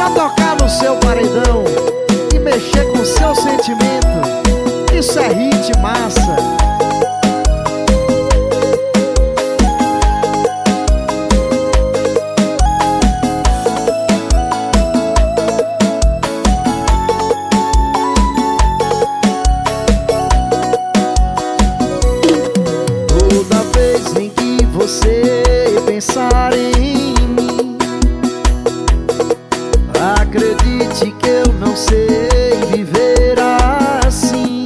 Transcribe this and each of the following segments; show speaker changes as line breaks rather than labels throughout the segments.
pra tocar no seu paredão e mexer com seu sentimento. Isso é hit massa.
Toda vez em que você pensar em mim, acredite que eu não sei viver assim.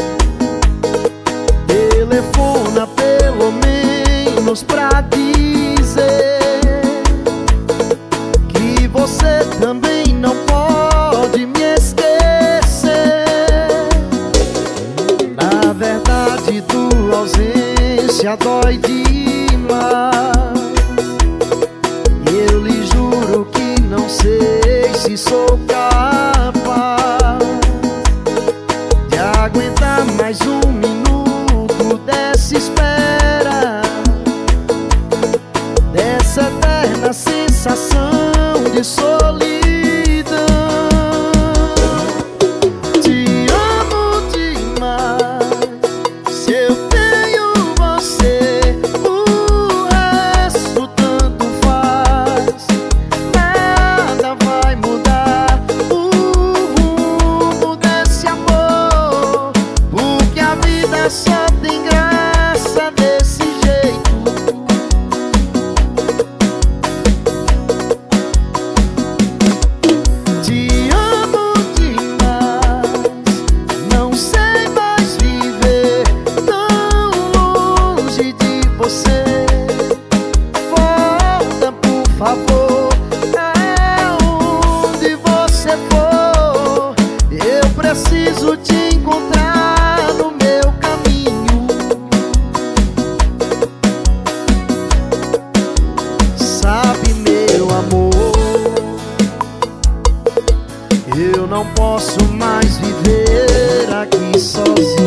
Telefona pelo menos pra dizer que você também não pode me esquecer. Na verdade, tua ausência dói demais. Eu lhe juro que não sei se sou capaz de aguentar mais um minuto dessa espera, dessa eterna sensação de solidão. Te amo demais. Se eu tenho você, o resto tanto faz. Nada vai mudar o rumo desse amor, porque a vida só tem graça desse jeito. Te amo demais, não sei mais viver tão longe de você. Volta, por favor, aonde você for. Eu preciso te encontrar no meu caminho. Sabe, meu amor, eu não posso mais viver aqui sozinho.